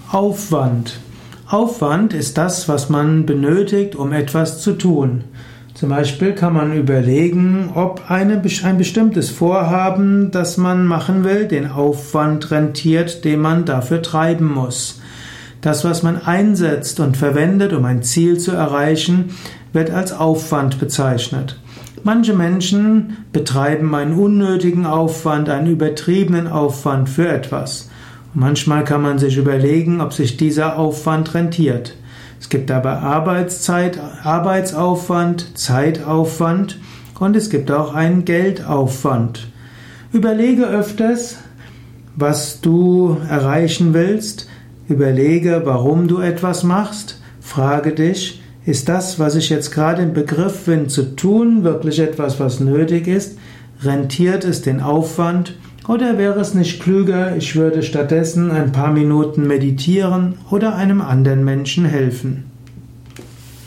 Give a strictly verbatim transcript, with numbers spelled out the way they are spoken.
Aufwand. Aufwand ist das, was man benötigt, um etwas zu tun. Zum Beispiel kann man überlegen, ob eine, ein bestimmtes Vorhaben, das man machen will, den Aufwand rentiert, den man dafür treiben muss. Das, was man einsetzt und verwendet, um ein Ziel zu erreichen, wird als Aufwand bezeichnet. Manche Menschen betreiben einen unnötigen Aufwand, einen übertriebenen Aufwand für etwas. Und manchmal kann man sich überlegen, ob sich dieser Aufwand rentiert. Es gibt aber Arbeitszeit, Arbeitsaufwand, Zeitaufwand und es gibt auch einen Geldaufwand. Überlege öfters, was du erreichen willst. Überlege, warum du etwas machst. Frage dich, ist das, was ich jetzt gerade im Begriff bin zu tun, wirklich etwas, was nötig ist? Rentiert es den Aufwand? Oder wäre es nicht klüger, ich würde stattdessen ein paar Minuten meditieren oder einem anderen Menschen helfen?